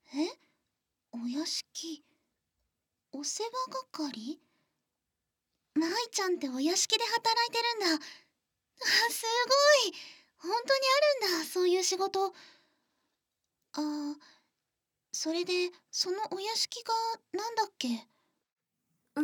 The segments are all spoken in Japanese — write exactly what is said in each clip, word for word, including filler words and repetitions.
え、お屋敷、お世話係？舞ちゃんってお屋敷で働いてるんだ。あ、すごい。本当にあるんだ、そういう仕事。あー、それで、そのお屋敷がなんだっけ？ うん。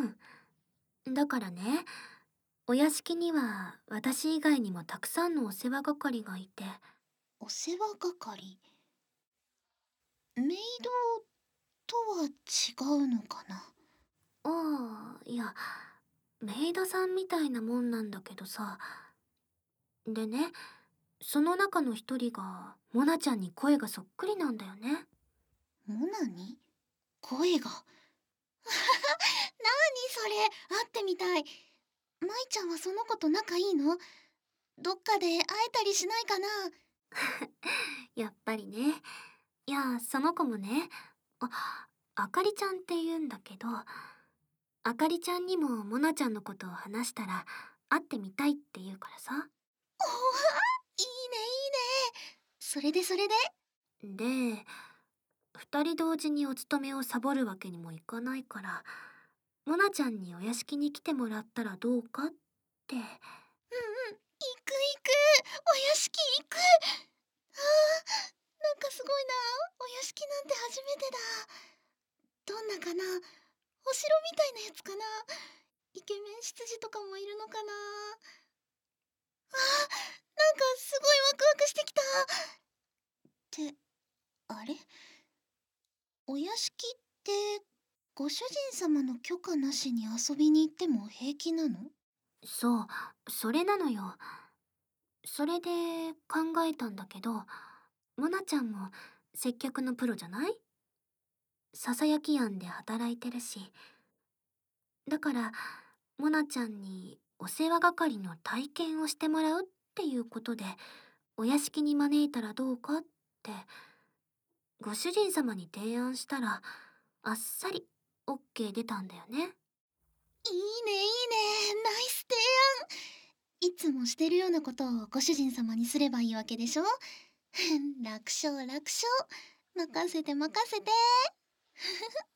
だからね、お屋敷には私以外にもたくさんのお世話係がいて。 お世話係。メイドとは違うのかな？ ああ、いや、メイドさんみたいなもんなんだけどさ。でね、その中の一人が、モナちゃんに声がそっくりなんだよね。 モナに声が。なにそれ、会ってみたい。舞ちゃんはその子と仲いいの？どっかで会えたりしないかな？ やっぱりね。いや、その子もね、あ、あかりちゃんって言うんだけど、あかりちゃんにもモナちゃんのことを話したら、会ってみたいって言うからさ。 おわ、いいねいいね。それでそれで？ で、二人同時にお勤めをサボるわけにもいかないから、モナちゃんにお屋敷に来てもらったらどうかって。 うんうん、行く行く。お屋敷行く。あー、なんかすごいな。お屋敷なんて初めてだ。どんなかな？お城みたいなやつかな？イケメン執事とかもいるのかな？あー、なんかすごいワクワクしてきた。ってあれ、お屋敷ってご主人様の許可なしに遊びに行っても平気なの？ そう、それなのよ。それで考えたんだけど、モナちゃんも接客のプロじゃない？ささやき庵で働いてるし。だから、モナちゃんにお世話係の体験をしてもらうっていうことで、お屋敷に招いたらどうかって、ご主人様に提案したら、あっさり オーケー 出たんだよね。 いいねいいね、ナイス提案。いつもしてるようなことをご主人様にすればいいわけでしょ？楽勝楽勝。任せて任せて。